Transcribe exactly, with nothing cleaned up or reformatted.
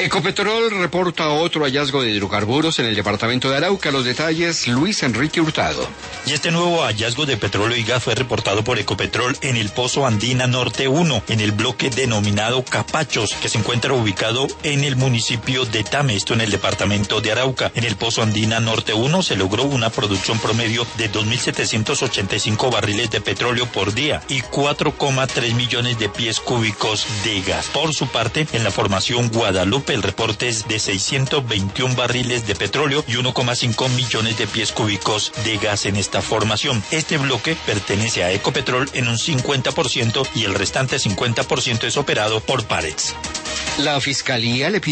Ecopetrol reporta otro hallazgo de hidrocarburos en el departamento de Arauca. Los detalles, Luis Enrique Hurtado. Y este nuevo hallazgo de petróleo y gas fue reportado por Ecopetrol en el Pozo Andina Norte uno, en el bloque denominado Capachos, que se encuentra ubicado en el municipio de Tame, esto en el departamento de Arauca. En el Pozo Andina Norte uno se logró una producción promedio de dos mil setecientos ochenta y cinco barriles de petróleo por día y cuatro coma tres millones de pies cúbicos de gas. Por su parte, en la formación Guadalupe, el reporte es de seiscientos veintiún barriles de petróleo y uno coma cinco millones de pies cúbicos de gas en esta formación. Este bloque pertenece a Ecopetrol en un cincuenta por ciento y el restante cincuenta por ciento es operado por Parex. La Fiscalía le